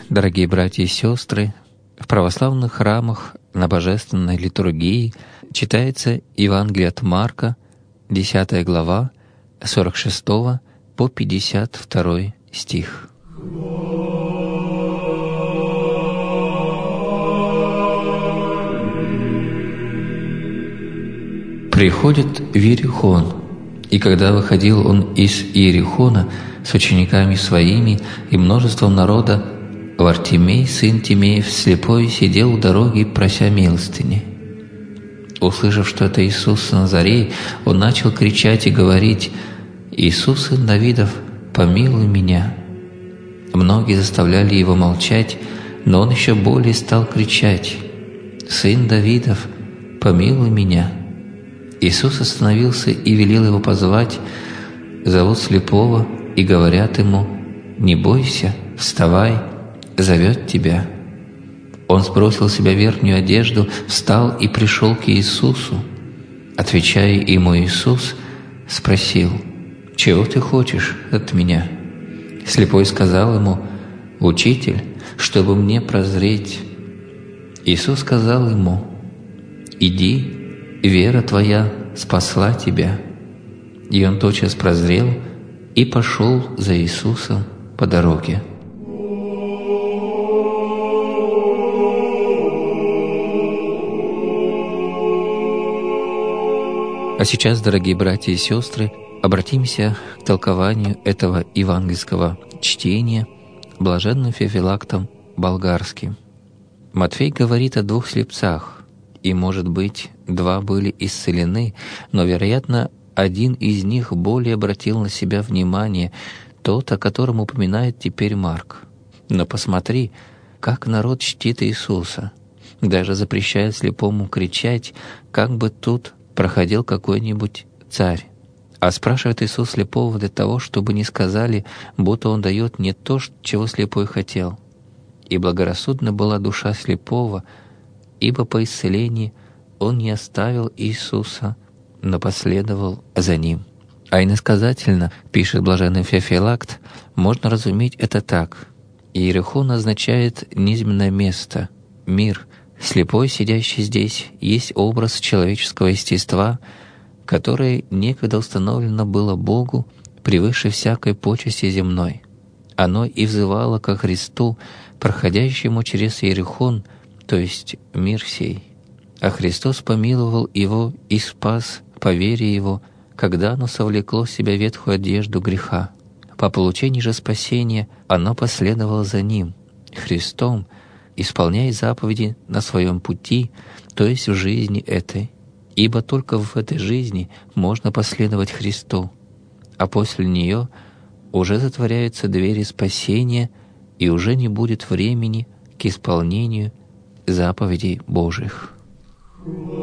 Дорогие братья и сестры, в православных храмах на божественной литургии читается Евангелие от Марка, 10 глава, 46 по 52 стих. Приходит в Иерихон, и когда выходил он из Иерихона с учениками своими и множеством народа, Вартимей, сын Тимеев, слепой, сидел у дороги, прося милостыни. Услышав, что это Иисус Назарей, он начал кричать и говорить: «Иисус, сын Давидов, помилуй меня». Многие заставляли его молчать, но он еще более стал кричать: «Сын Давидов, помилуй меня». Иисус остановился и велел его позвать. Зовут слепого и говорят ему: «Не бойся, вставай, зовет тебя». Он сбросил с себя верхнюю одежду, встал и пришел к Иисусу. Отвечая ему, Иисус спросил: «Чего ты хочешь от меня?» Слепой сказал ему: «Учитель, чтобы мне прозреть». Иисус сказал ему: «Иди, вера твоя спасла тебя». И он тотчас прозрел и пошел за Иисусом по дороге. А сейчас, дорогие братья и сестры, обратимся к толкованию этого евангельского чтения блаженным Феофилактом Болгарским. Матфей говорит о двух слепцах, и, может быть, два были исцелены, но, вероятно, один из них более обратил на себя внимание, тот, о котором упоминает теперь Марк. Но посмотри, как народ чтит Иисуса, даже запрещает слепому кричать, как бы тут проходил какой-нибудь царь. А спрашивает Иисус слепого для того, чтобы не сказали, будто Он дает не то, чего слепой хотел. И благорассудна была душа слепого, ибо по исцелении он не оставил Иисуса, но последовал за Ним. А иносказательно, пишет блаженный Феофилакт, можно разуметь это так. Иерихон означает низменное место, мир. Слепой, сидящий здесь, есть образ человеческого естества, которое некогда установлено было Богу превыше всякой почести земной. Оно и взывало ко Христу, проходящему через Иерихон, то есть мир сей. А Христос помиловал его и спас по вере его, когда оно совлекло в себя ветхую одежду греха. По получении же спасения оно последовало за Ним, Христом, исполняя заповеди на своем пути, то есть в жизни этой. Ибо только в этой жизни можно последовать Христу, а после нее уже затворяются двери спасения, и уже не будет времени к исполнению заповедей Божьих.